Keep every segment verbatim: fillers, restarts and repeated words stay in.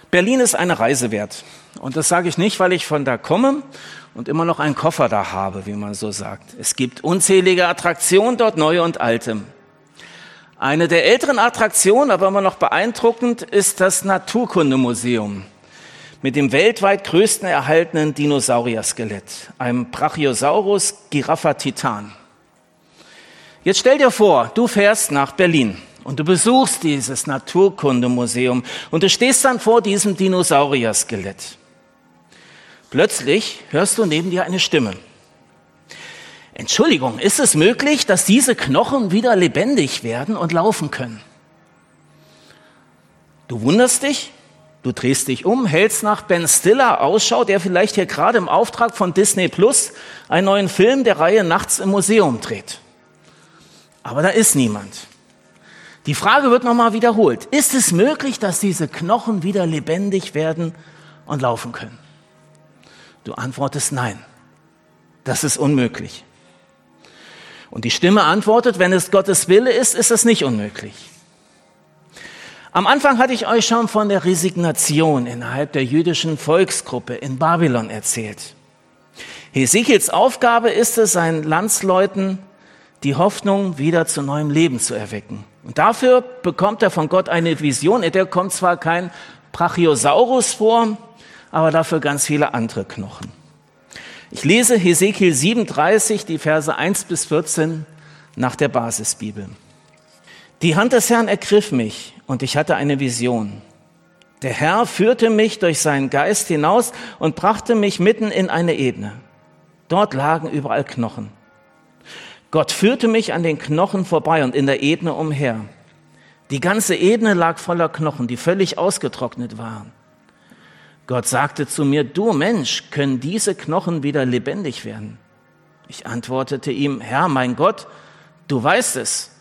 Berlin ist eine Reise wert. Und das sage ich nicht, weil ich von da komme und immer noch einen Koffer da habe, wie man so sagt. Es gibt unzählige Attraktionen dort, neue und alte. Eine der älteren Attraktionen, aber immer noch beeindruckend, ist das Naturkundemuseum mit dem weltweit größten erhaltenen Dinosaurier-Skelett, einem Brachiosaurus giraffa titan. Jetzt stell dir vor, du fährst nach Berlin und du besuchst dieses Naturkundemuseum und du stehst dann vor diesem Dinosaurier-Skelett. Plötzlich hörst du neben dir eine Stimme. Entschuldigung, ist es möglich, dass diese Knochen wieder lebendig werden und laufen können? Du wunderst dich, du drehst dich um, hältst nach Ben Stiller Ausschau, der vielleicht hier gerade im Auftrag von Disney Plus einen neuen Film der Reihe Nachts im Museum dreht. Aber da ist niemand. Die Frage wird nochmal wiederholt. Ist es möglich, dass diese Knochen wieder lebendig werden und laufen können? Du antwortest nein. Das ist unmöglich. Und die Stimme antwortet, wenn es Gottes Wille ist, ist es nicht unmöglich. Am Anfang hatte ich euch schon von der Resignation innerhalb der jüdischen Volksgruppe in Babylon erzählt. Hesekiels Aufgabe ist es, seinen Landsleuten die Hoffnung wieder zu neuem Leben zu erwecken. Und dafür bekommt er von Gott eine Vision, in der kommt zwar kein Brachiosaurus vor, aber dafür ganz viele andere Knochen. Ich lese Hesekiel siebenunddreißig, die Verse eins bis vierzehn nach der Basisbibel. Die Hand des Herrn ergriff mich und ich hatte eine Vision. Der Herr führte mich durch seinen Geist hinaus und brachte mich mitten in eine Ebene. Dort lagen überall Knochen. Gott führte mich an den Knochen vorbei und in der Ebene umher. Die ganze Ebene lag voller Knochen, die völlig ausgetrocknet waren. Gott sagte zu mir, du Mensch, können diese Knochen wieder lebendig werden? Ich antwortete ihm, Herr, mein Gott, du weißt es.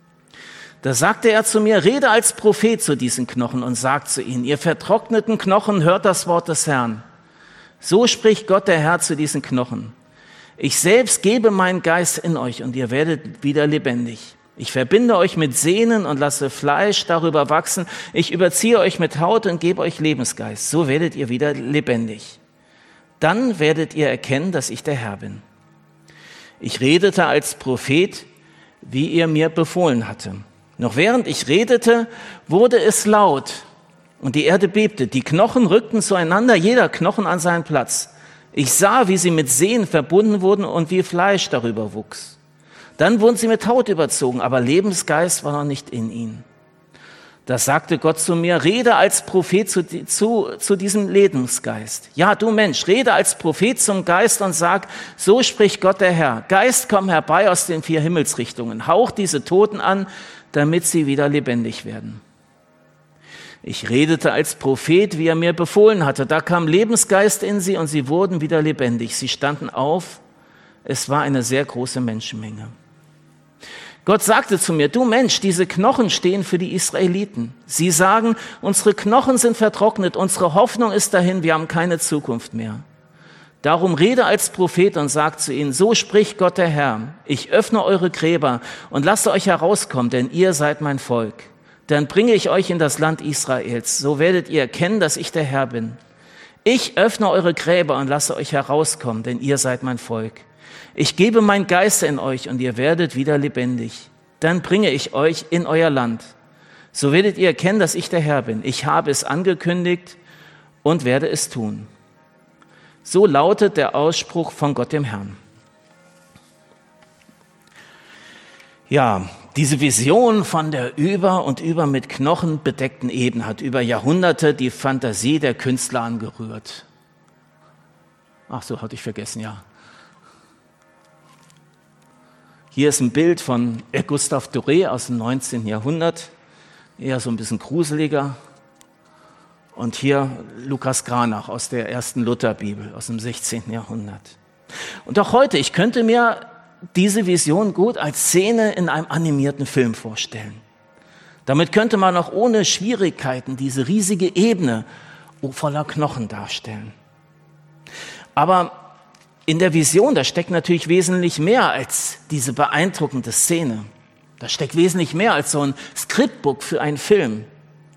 Da sagte er zu mir, rede als Prophet zu diesen Knochen und sag zu ihnen, ihr vertrockneten Knochen, hört das Wort des Herrn. So spricht Gott der Herr zu diesen Knochen. Ich selbst gebe meinen Geist in euch und ihr werdet wieder lebendig. Ich verbinde euch mit Sehnen und lasse Fleisch darüber wachsen. Ich überziehe euch mit Haut und gebe euch Lebensgeist. So werdet ihr wieder lebendig. Dann werdet ihr erkennen, dass ich der Herr bin. Ich redete als Prophet, wie ihr mir befohlen hatte. Noch während ich redete, wurde es laut und die Erde bebte. Die Knochen rückten zueinander, jeder Knochen an seinen Platz. Ich sah, wie sie mit Sehnen verbunden wurden und wie Fleisch darüber wuchs. Dann wurden sie mit Haut überzogen, aber Lebensgeist war noch nicht in ihnen. Da sagte Gott zu mir, rede als Prophet zu, zu, zu diesem Lebensgeist. Ja, du Mensch, rede als Prophet zum Geist und sag, so spricht Gott der Herr. Geist, komm herbei aus den vier Himmelsrichtungen. Hauch diese Toten an, damit sie wieder lebendig werden. Ich redete als Prophet, wie er mir befohlen hatte. Da kam Lebensgeist in sie und sie wurden wieder lebendig. Sie standen auf. Es war eine sehr große Menschenmenge. Gott sagte zu mir, du Mensch, diese Knochen stehen für die Israeliten. Sie sagen, unsere Knochen sind vertrocknet, unsere Hoffnung ist dahin, wir haben keine Zukunft mehr. Darum rede als Prophet und sag zu ihnen, so spricht Gott der Herr, ich öffne eure Gräber und lasse euch herauskommen, denn ihr seid mein Volk. Dann bringe ich euch in das Land Israels, so werdet ihr erkennen, dass ich der Herr bin. Ich öffne eure Gräber und lasse euch herauskommen, denn ihr seid mein Volk. Ich gebe mein Geist in euch und ihr werdet wieder lebendig. Dann bringe ich euch in euer Land. So werdet ihr erkennen, dass ich der Herr bin. Ich habe es angekündigt und werde es tun. So lautet der Ausspruch von Gott dem Herrn. Ja, diese Vision von der über und über mit Knochen bedeckten Ebene hat über Jahrhunderte die Fantasie der Künstler angerührt. Ach so, hatte ich vergessen, ja. Hier ist ein Bild von Gustave Doré aus dem neunzehnten Jahrhundert, eher so ein bisschen gruseliger. Und hier Lukas Cranach aus der ersten Lutherbibel aus dem sechzehnten Jahrhundert. Und auch heute, ich könnte mir diese Vision gut als Szene in einem animierten Film vorstellen. Damit könnte man auch ohne Schwierigkeiten diese riesige Ebene voller Knochen darstellen. Aber in der Vision, da steckt natürlich wesentlich mehr als diese beeindruckende Szene. Da steckt wesentlich mehr als so ein Skriptbook für einen Film.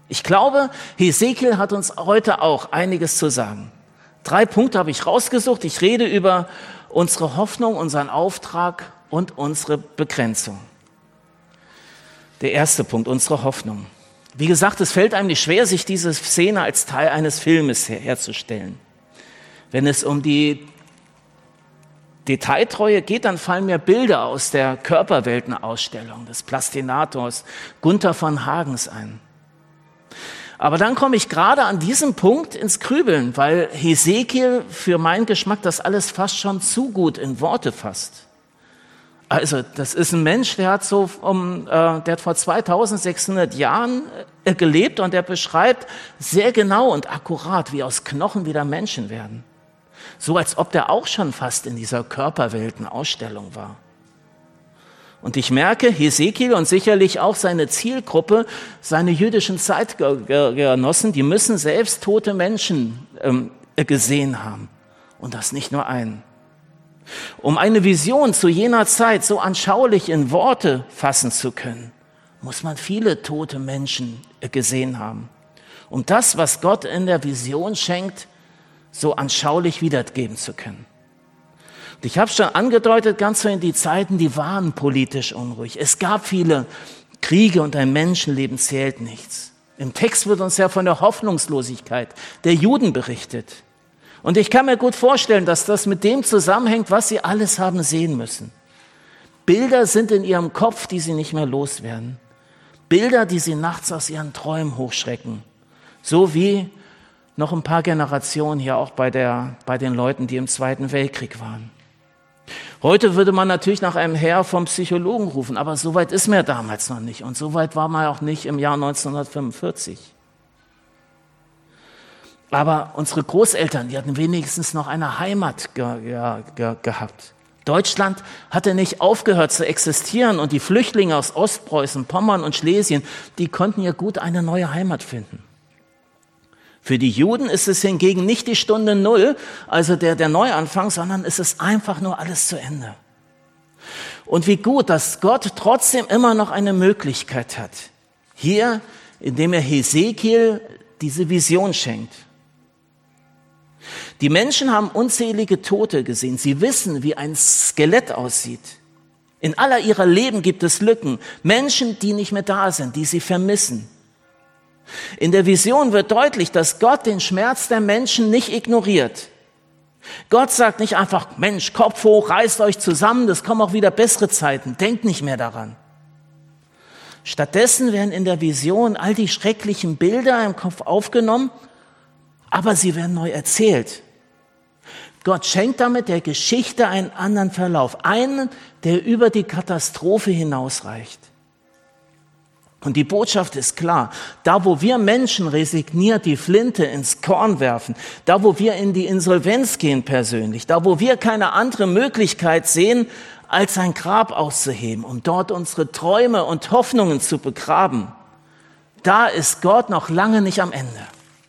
Ich glaube, Hesekiel hat uns heute auch einiges zu sagen. Drei Punkte habe ich rausgesucht. Ich rede über unsere Hoffnung, unseren Auftrag und unsere Begrenzung. Der erste Punkt, unsere Hoffnung. Wie gesagt, es fällt einem nicht schwer, sich diese Szene als Teil eines Filmes her- herzustellen. Wenn es um die Detailtreue geht, dann fallen mir Bilder aus der Körperweltenausstellung des Plastinators Gunther von Hagens ein. Aber dann komme ich gerade an diesem Punkt ins Grübeln, weil Hesekiel für meinen Geschmack das alles fast schon zu gut in Worte fasst. Also das ist ein Mensch, der hat so um, äh, der hat vor zweitausendsechshundert Jahren äh, gelebt und der beschreibt sehr genau und akkurat, wie aus Knochen wieder Menschen werden. So als ob der auch schon fast in dieser Körperweltenausstellung war. Und ich merke, Hesekiel und sicherlich auch seine Zielgruppe, seine jüdischen Zeitgenossen, die müssen selbst tote Menschen ähm, gesehen haben. Und das nicht nur einen. Um eine Vision zu jener Zeit so anschaulich in Worte fassen zu können, muss man viele tote Menschen gesehen haben. Um das, was Gott in der Vision schenkt, so anschaulich wiedergeben zu können. Und ich habe schon angedeutet, ganz so in die Zeiten, die waren politisch unruhig. Es gab viele Kriege und ein Menschenleben zählt nichts. Im Text wird uns ja von der Hoffnungslosigkeit der Juden berichtet. Und ich kann mir gut vorstellen, dass das mit dem zusammenhängt, was sie alles haben sehen müssen. Bilder sind in ihrem Kopf, die sie nicht mehr loswerden. Bilder, die sie nachts aus ihren Träumen hochschrecken. So wie noch ein paar Generationen hier auch bei, der, bei den Leuten, die im Zweiten Weltkrieg waren. Heute würde man natürlich nach einem Heer vom Psychologen rufen, aber so weit ist man damals noch nicht. Und so weit war man auch nicht im Jahr neunzehnhundertfünfundvierzig. Aber unsere Großeltern, die hatten wenigstens noch eine Heimat ge- ge- ge- gehabt. Deutschland hatte nicht aufgehört zu existieren und die Flüchtlinge aus Ostpreußen, Pommern und Schlesien, die konnten ja gut eine neue Heimat finden. Für die Juden ist es hingegen nicht die Stunde Null, also der, der Neuanfang, sondern es ist einfach nur alles zu Ende. Und wie gut, dass Gott trotzdem immer noch eine Möglichkeit hat. Hier, indem er Hesekiel diese Vision schenkt. Die Menschen haben unzählige Tote gesehen. Sie wissen, wie ein Skelett aussieht. In aller ihrer Leben gibt es Lücken. Menschen, die nicht mehr da sind, die sie vermissen. In der Vision wird deutlich, dass Gott den Schmerz der Menschen nicht ignoriert. Gott sagt nicht einfach, Mensch, Kopf hoch, reißt euch zusammen, es kommen auch wieder bessere Zeiten. Denkt nicht mehr daran. Stattdessen werden in der Vision all die schrecklichen Bilder im Kopf aufgenommen, aber sie werden neu erzählt. Gott schenkt damit der Geschichte einen anderen Verlauf, einen, der über die Katastrophe hinausreicht. Und die Botschaft ist klar, da wo wir Menschen resigniert die Flinte ins Korn werfen, da wo wir in die Insolvenz gehen persönlich, da wo wir keine andere Möglichkeit sehen, als ein Grab auszuheben, um dort unsere Träume und Hoffnungen zu begraben, da ist Gott noch lange nicht am Ende.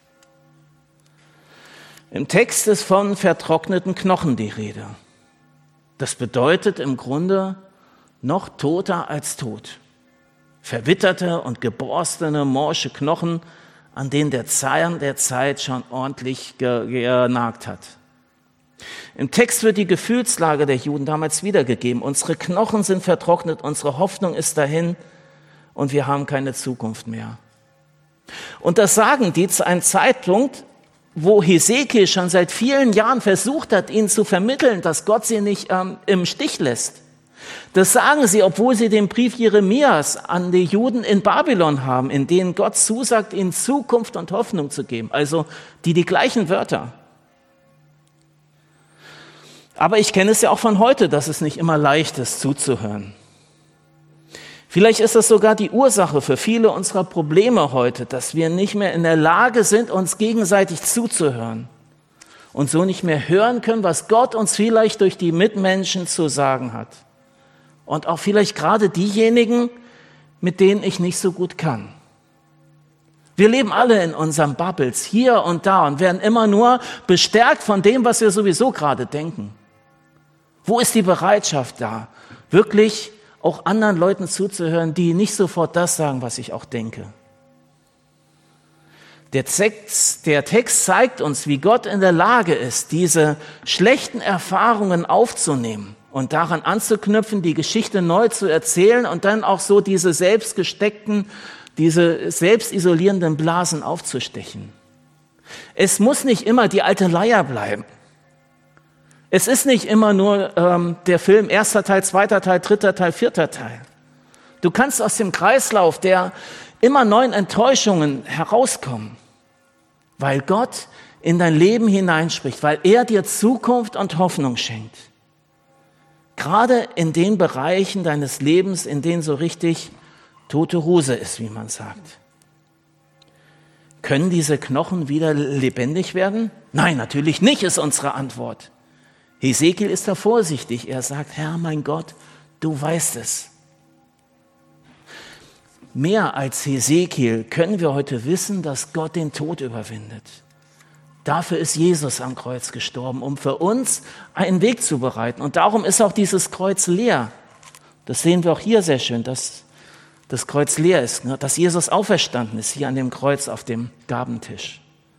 Im Text ist von vertrockneten Knochen die Rede. Das bedeutet im Grunde noch toter als tot. Verwitterte und geborstene, morsche Knochen, an denen der Zahn der Zeit schon ordentlich genagt hat. Im Text wird die Gefühlslage der Juden damals wiedergegeben. Unsere Knochen sind vertrocknet, unsere Hoffnung ist dahin und wir haben keine Zukunft mehr. Und das sagen die zu einem Zeitpunkt, wo Hesekiel schon seit vielen Jahren versucht hat, ihnen zu vermitteln, dass Gott sie nicht ähm, im Stich lässt. Das sagen sie, obwohl sie den Brief Jeremias an die Juden in Babylon haben, in denen Gott zusagt, ihnen Zukunft und Hoffnung zu geben. Also die die gleichen Wörter. Aber ich kenne es ja auch von heute, dass es nicht immer leicht ist, zuzuhören. Vielleicht ist das sogar die Ursache für viele unserer Probleme heute, dass wir nicht mehr in der Lage sind, uns gegenseitig zuzuhören und so nicht mehr hören können, was Gott uns vielleicht durch die Mitmenschen zu sagen hat. Und auch vielleicht gerade diejenigen, mit denen ich nicht so gut kann. Wir leben alle in unseren Bubbles, hier und da, und werden immer nur bestärkt von dem, was wir sowieso gerade denken. Wo ist die Bereitschaft da, wirklich auch anderen Leuten zuzuhören, die nicht sofort das sagen, was ich auch denke? Der Text, der Text zeigt uns, wie Gott in der Lage ist, diese schlechten Erfahrungen aufzunehmen und daran anzuknüpfen, die Geschichte neu zu erzählen und dann auch so diese selbstgesteckten, diese selbstisolierenden Blasen aufzustechen. Es muss nicht immer die alte Leier bleiben. Es ist nicht immer nur ähm, der Film erster Teil, zweiter Teil, dritter Teil, vierter Teil. Du kannst aus dem Kreislauf der immer neuen Enttäuschungen herauskommen, weil Gott in dein Leben hineinspricht, weil er dir Zukunft und Hoffnung schenkt. Gerade in den Bereichen deines Lebens, in denen so richtig tote Hose ist, wie man sagt. Können diese Knochen wieder lebendig werden? Nein, natürlich nicht, ist unsere Antwort. Hesekiel ist da vorsichtig. Er sagt, Herr, mein Gott, du weißt es. Mehr als Hesekiel können wir heute wissen, dass Gott den Tod überwindet. Dafür ist Jesus am Kreuz gestorben, um für uns einen Weg zu bereiten. Und darum ist auch dieses Kreuz leer. Das sehen wir auch hier sehr schön, dass das Kreuz leer ist, ne? Dass Jesus auferstanden ist, hier an dem Kreuz auf dem Gabentisch.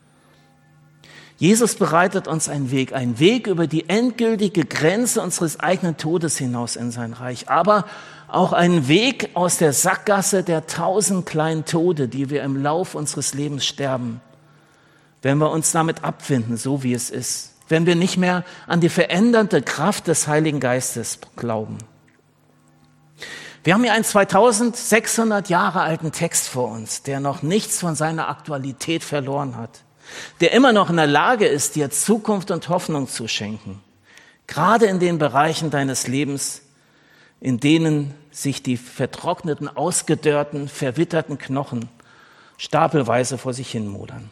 Jesus bereitet uns einen Weg, einen Weg über die endgültige Grenze unseres eigenen Todes hinaus in sein Reich, aber auch einen Weg aus der Sackgasse der tausend kleinen Tode, die wir im Lauf unseres Lebens sterben, wenn wir uns damit abfinden, so wie es ist, wenn wir nicht mehr an die verändernde Kraft des Heiligen Geistes glauben. Wir haben hier einen zweitausendsechshundert Jahre alten Text vor uns, der noch nichts von seiner Aktualität verloren hat, der immer noch in der Lage ist, dir Zukunft und Hoffnung zu schenken, gerade in den Bereichen deines Lebens, in denen sich die vertrockneten, ausgedörrten, verwitterten Knochen stapelweise vor sich hin modern.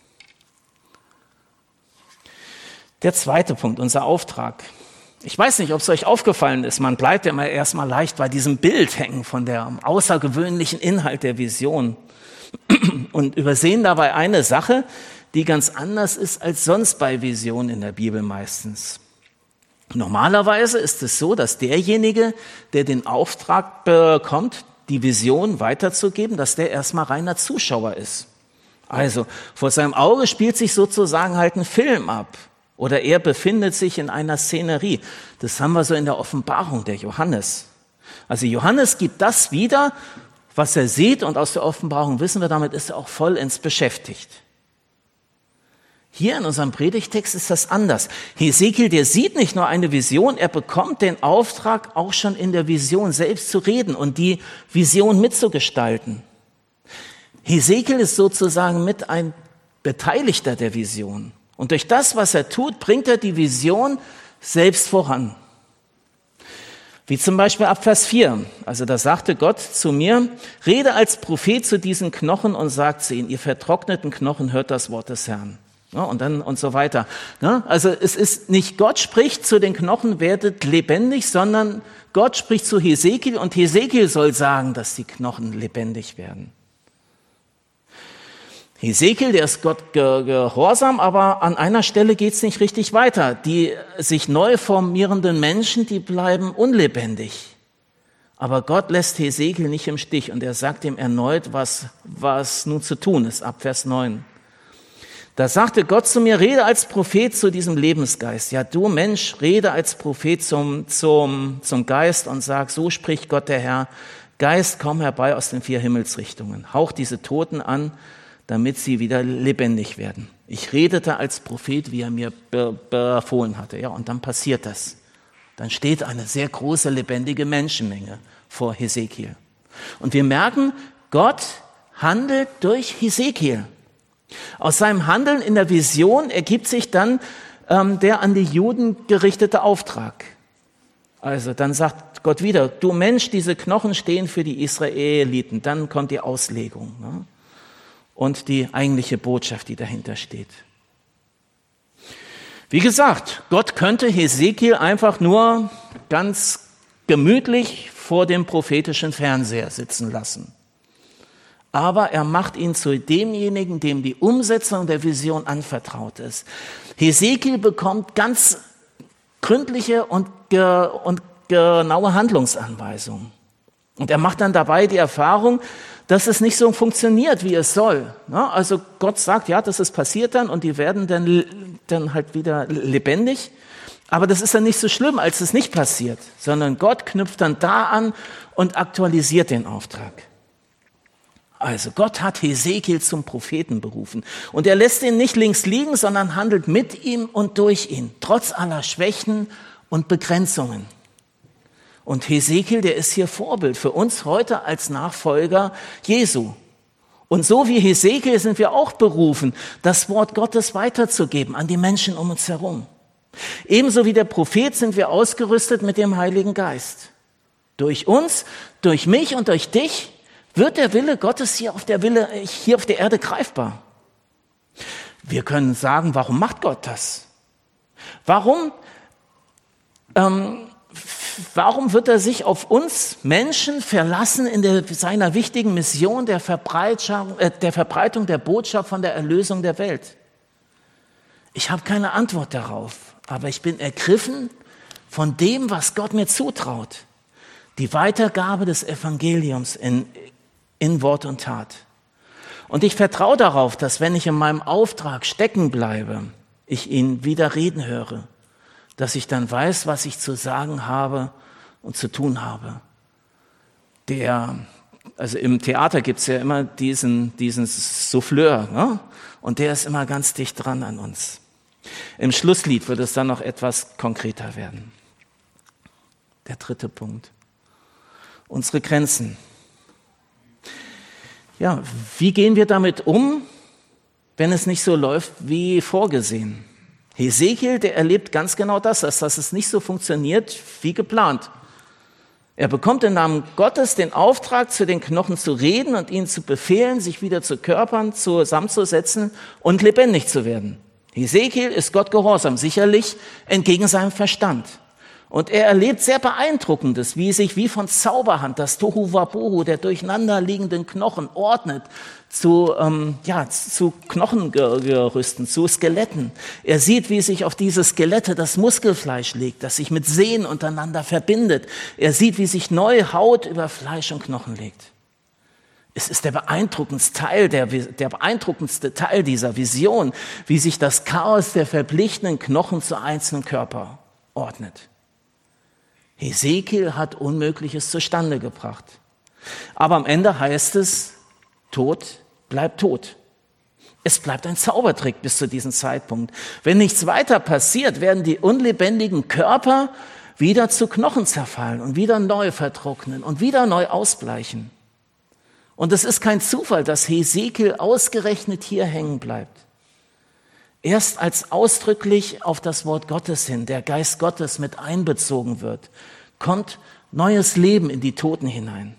Der zweite Punkt, unser Auftrag. Ich weiß nicht, ob es euch aufgefallen ist, man bleibt ja immer erstmal leicht bei diesem Bild hängen von dem außergewöhnlichen Inhalt der Vision und übersehen dabei eine Sache, die ganz anders ist als sonst bei Visionen in der Bibel meistens. Normalerweise ist es so, dass derjenige, der den Auftrag bekommt, die Vision weiterzugeben, dass der erstmal reiner Zuschauer ist. Also vor seinem Auge spielt sich sozusagen halt ein Film ab. Oder er befindet sich in einer Szenerie. Das haben wir so in der Offenbarung der Johannes. Also Johannes gibt das wieder, was er sieht, und aus der Offenbarung wissen wir, damit ist er auch vollends beschäftigt. Hier in unserem Predigtext ist das anders. Hesekiel, der sieht nicht nur eine Vision, er bekommt den Auftrag, auch schon in der Vision selbst zu reden und die Vision mitzugestalten. Hesekiel ist sozusagen mit ein Beteiligter der Vision. Und durch das, was er tut, bringt er die Vision selbst voran. Wie zum Beispiel ab Vers vier. Also da sagte Gott zu mir, rede als Prophet zu diesen Knochen und sagt zu ihnen, ihr vertrockneten Knochen, hört das Wort des Herrn. Ja, und dann und so weiter. Ja, also es ist nicht Gott spricht zu den Knochen, werdet lebendig, sondern Gott spricht zu Hesekiel und Hesekiel soll sagen, dass die Knochen lebendig werden. Hesekiel, der ist Gott gehorsam, aber an einer Stelle geht es nicht richtig weiter. Die sich neu formierenden Menschen, die bleiben unlebendig. Aber Gott lässt Hesekiel nicht im Stich und er sagt ihm erneut, was, was nun zu tun ist, ab Vers neun. Da sagte Gott zu mir, rede als Prophet zu diesem Lebensgeist. Ja, du Mensch, rede als Prophet zum, zum, zum Geist und sag, so spricht Gott der Herr, Geist, komm herbei aus den vier Himmelsrichtungen. Hauch diese Toten an, damit sie wieder lebendig werden. Ich redete als Prophet, wie er mir be- befohlen hatte. Ja, und dann passiert das. Dann steht eine sehr große, lebendige Menschenmenge vor Hesekiel. Und wir merken, Gott handelt durch Hesekiel. Aus seinem Handeln in der Vision ergibt sich dann ähm, der an die Juden gerichtete Auftrag. Also dann sagt Gott wieder, du Mensch, diese Knochen stehen für die Israeliten. Dann kommt die Auslegung, ne? Und die eigentliche Botschaft, die dahinter steht. Wie gesagt, Gott könnte Hesekiel einfach nur ganz gemütlich vor dem prophetischen Fernseher sitzen lassen. Aber er macht ihn zu demjenigen, dem die Umsetzung der Vision anvertraut ist. Hesekiel bekommt ganz gründliche und, ge- und genaue Handlungsanweisungen. Und er macht dann dabei die Erfahrung, dass es nicht so funktioniert, wie es soll. Also Gott sagt, ja, das ist passiert dann und die werden dann, dann halt wieder lebendig. Aber das ist dann nicht so schlimm, als es nicht passiert, sondern Gott knüpft dann da an und aktualisiert den Auftrag. Also Gott hat Hesekiel zum Propheten berufen und er lässt ihn nicht links liegen, sondern handelt mit ihm und durch ihn, trotz aller Schwächen und Begrenzungen. Und Hesekiel, der ist hier Vorbild für uns heute als Nachfolger Jesu. Und so wie Hesekiel sind wir auch berufen, das Wort Gottes weiterzugeben an die Menschen um uns herum. Ebenso wie der Prophet sind wir ausgerüstet mit dem Heiligen Geist. Durch uns, durch mich und durch dich wird der Wille Gottes hier auf der Wille, hier auf der Erde greifbar. Wir können sagen, warum macht Gott das? Warum, ähm, warum wird er sich auf uns Menschen verlassen in der, seiner wichtigen Mission der Verbreitung, äh, der Verbreitung der Botschaft von der Erlösung der Welt? Ich habe keine Antwort darauf, aber ich bin ergriffen von dem, was Gott mir zutraut. Die Weitergabe des Evangeliums in in Wort und Tat. Und ich vertraue darauf, dass wenn ich in meinem Auftrag stecken bleibe, ich ihn wieder reden höre, dass ich dann weiß, was ich zu sagen habe und zu tun habe. Der, also im Theater gibt es ja immer diesen, diesen Souffleur, ne? Und der ist immer ganz dicht dran an uns. Im Schlusslied wird es dann noch etwas konkreter werden. Der dritte Punkt. Unsere Grenzen. Ja, wie gehen wir damit um, wenn es nicht so läuft wie vorgesehen? Hesekiel, der erlebt ganz genau das, dass es nicht so funktioniert wie geplant. Er bekommt im Namen Gottes den Auftrag, zu den Knochen zu reden und ihnen zu befehlen, sich wieder zu Körpern zusammenzusetzen und lebendig zu werden. Hesekiel ist Gott gehorsam, sicherlich entgegen seinem Verstand. Und er erlebt sehr Beeindruckendes, wie sich wie von Zauberhand das Tohuwabohu der durcheinander liegenden Knochen ordnet zu, ähm, ja, zu Knochengerüsten, zu Skeletten. Er sieht, wie sich auf diese Skelette das Muskelfleisch legt, das sich mit Sehnen untereinander verbindet. Er sieht, wie sich neue Haut über Fleisch und Knochen legt. Es ist der beeindruckendste Teil, der, der beeindruckendste Teil dieser Vision, wie sich das Chaos der verblichenen Knochen zu einzelnen Körper ordnet. Hesekiel hat Unmögliches zustande gebracht. Aber am Ende heißt es, Tod bleibt tot. Es bleibt ein Zaubertrick bis zu diesem Zeitpunkt. Wenn nichts weiter passiert, werden die unlebendigen Körper wieder zu Knochen zerfallen und wieder neu vertrocknen und wieder neu ausbleichen. Und es ist kein Zufall, dass Hesekiel ausgerechnet hier hängen bleibt. Erst als ausdrücklich auf das Wort Gottes hin der Geist Gottes mit einbezogen wird, kommt neues Leben in die Toten hinein.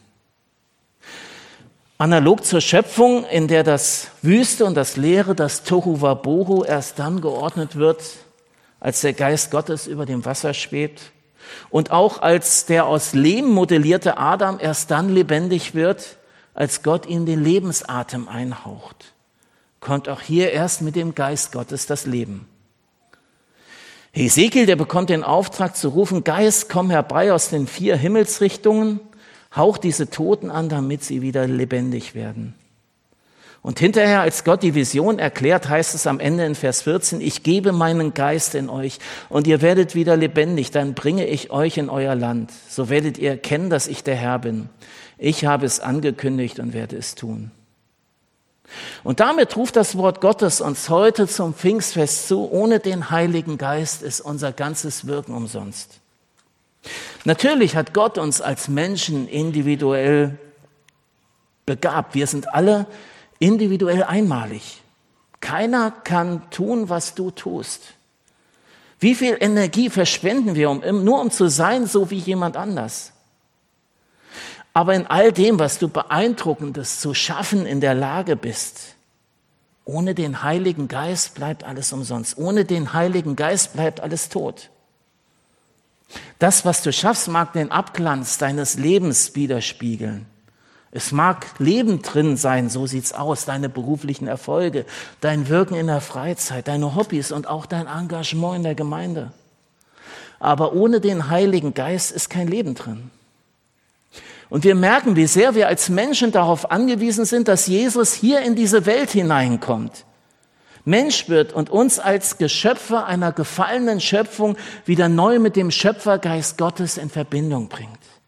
Analog zur Schöpfung, in der das Wüste und das Leere, das Tohuwabohu erst dann geordnet wird, als der Geist Gottes über dem Wasser schwebt und auch als der aus Lehm modellierte Adam erst dann lebendig wird, als Gott ihm den Lebensatem einhaucht. Kommt auch hier erst mit dem Geist Gottes das Leben. Hesekiel, der bekommt den Auftrag zu rufen, Geist, komm herbei aus den vier Himmelsrichtungen, haucht diese Toten an, damit sie wieder lebendig werden. Und hinterher, als Gott die Vision erklärt, heißt es am Ende in Vers vierzehn, ich gebe meinen Geist in euch und ihr werdet wieder lebendig, dann bringe ich euch in euer Land. So werdet ihr erkennen, dass ich der Herr bin. Ich habe es angekündigt und werde es tun. Und damit ruft das Wort Gottes uns heute zum Pfingstfest zu, ohne den Heiligen Geist ist unser ganzes Wirken umsonst. Natürlich hat Gott uns als Menschen individuell begabt. Wir sind alle individuell einmalig. Keiner kann tun, was du tust. Wie viel Energie verschwenden wir, um, nur um zu sein, so wie jemand anders? Aber in all dem, was du Beeindruckendes zu schaffen in der Lage bist, ohne den Heiligen Geist bleibt alles umsonst. Ohne den Heiligen Geist bleibt alles tot. Das, was du schaffst, mag den Abglanz deines Lebens widerspiegeln. Es mag Leben drin sein, so sieht's aus, deine beruflichen Erfolge, dein Wirken in der Freizeit, deine Hobbys und auch dein Engagement in der Gemeinde. Aber ohne den Heiligen Geist ist kein Leben drin. Und wir merken, wie sehr wir als Menschen darauf angewiesen sind, dass Jesus hier in diese Welt hineinkommt, Mensch wird und uns als Geschöpfe einer gefallenen Schöpfung wieder neu mit dem Schöpfergeist Gottes in Verbindung bringt.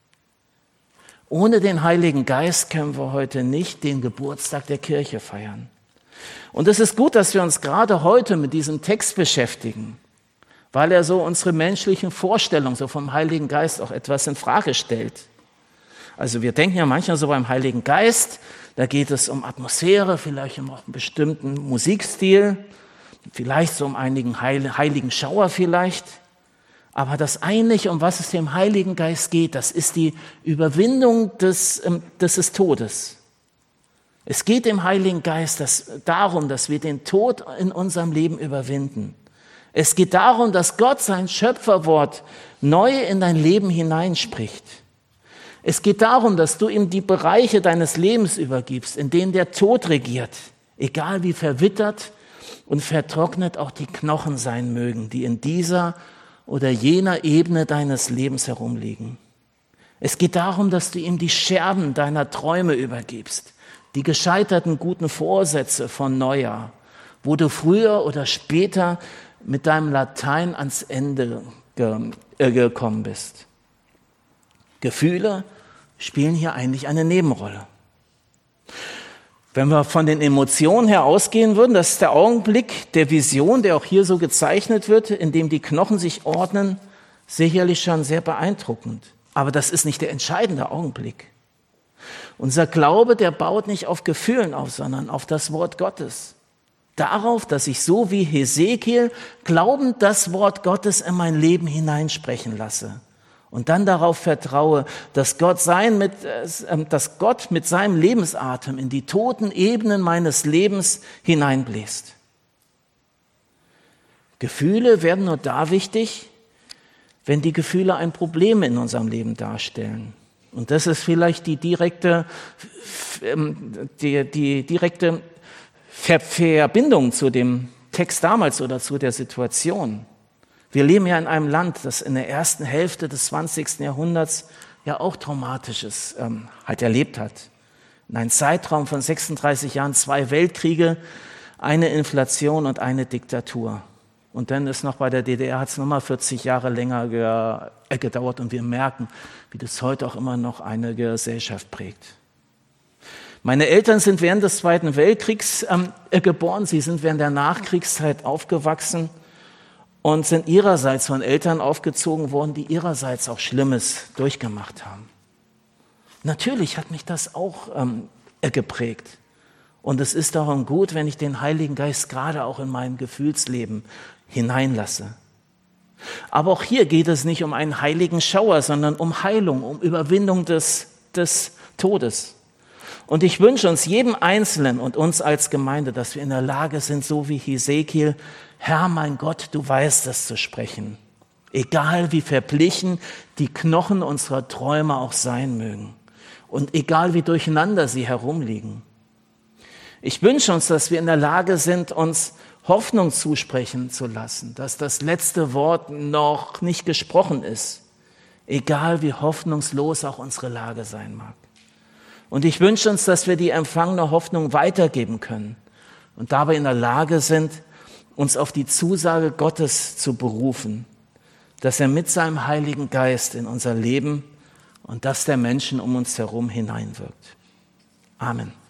Ohne den Heiligen Geist können wir heute nicht den Geburtstag der Kirche feiern. Und es ist gut, dass wir uns gerade heute mit diesem Text beschäftigen, weil er so unsere menschlichen Vorstellungen so vom Heiligen Geist auch etwas in Frage stellt. Also wir denken ja manchmal so beim Heiligen Geist, da geht es um Atmosphäre, vielleicht um auch einen bestimmten Musikstil, vielleicht so um einigen heiligen Schauer vielleicht. Aber das eigentlich, um was es dem Heiligen Geist geht, das ist die Überwindung des, des Todes. Es geht dem Heiligen Geist das, darum, dass wir den Tod in unserem Leben überwinden. Es geht darum, dass Gott sein Schöpferwort neu in dein Leben hineinspricht. Es geht darum, dass du ihm die Bereiche deines Lebens übergibst, in denen der Tod regiert, egal wie verwittert und vertrocknet auch die Knochen sein mögen, die in dieser oder jener Ebene deines Lebens herumliegen. Es geht darum, dass du ihm die Scherben deiner Träume übergibst, die gescheiterten guten Vorsätze von Neujahr, wo du früher oder später mit deinem Latein ans Ende ge- äh, gekommen bist. Gefühle spielen hier eigentlich eine Nebenrolle. Wenn wir von den Emotionen her ausgehen würden, das ist der Augenblick der Vision, der auch hier so gezeichnet wird, in dem die Knochen sich ordnen, sicherlich schon sehr beeindruckend. Aber das ist nicht der entscheidende Augenblick. Unser Glaube, der baut nicht auf Gefühlen auf, sondern auf das Wort Gottes. Darauf, dass ich so wie Hesekiel glaubend das Wort Gottes in mein Leben hineinsprechen lasse. Und dann darauf vertraue, dass Gott, sein mit, dass Gott mit seinem Lebensatem in die toten Ebenen meines Lebens hineinbläst. Gefühle werden nur da wichtig, wenn die Gefühle ein Problem in unserem Leben darstellen. Und das ist vielleicht die direkte, die, die direkte Verbindung zu dem Text damals oder zu der Situation. Wir leben ja in einem Land, das in der ersten Hälfte des zwanzigsten Jahrhunderts ja auch Traumatisches ähm, halt erlebt hat. In einem Zeitraum von sechsunddreißig Jahren zwei Weltkriege, eine Inflation und eine Diktatur. Und dann ist noch bei der D D R, hat es nochmal vierzig Jahre länger ge, äh, gedauert und wir merken, wie das heute auch immer noch eine Gesellschaft prägt. Meine Eltern sind während des Zweiten Weltkriegs ähm, äh, geboren, sie sind während der Nachkriegszeit aufgewachsen und sind ihrerseits von Eltern aufgezogen worden, die ihrerseits auch Schlimmes durchgemacht haben. Natürlich hat mich das auch ähm, geprägt. Und es ist darum gut, wenn ich den Heiligen Geist gerade auch in mein Gefühlsleben hineinlasse. Aber auch hier geht es nicht um einen heiligen Schauer, sondern um Heilung, um Überwindung des, des Todes. Und ich wünsche uns jedem Einzelnen und uns als Gemeinde, dass wir in der Lage sind, so wie Hesekiel, Herr, mein Gott, du weißt es zu sprechen. Egal wie verblichen die Knochen unserer Träume auch sein mögen. Und egal wie durcheinander sie herumliegen. Ich wünsche uns, dass wir in der Lage sind, uns Hoffnung zusprechen zu lassen, dass das letzte Wort noch nicht gesprochen ist. Egal wie hoffnungslos auch unsere Lage sein mag. Und ich wünsche uns, dass wir die empfangene Hoffnung weitergeben können und dabei in der Lage sind, uns auf die Zusage Gottes zu berufen, dass er mit seinem Heiligen Geist in unser Leben und das der Menschen um uns herum hineinwirkt. Amen.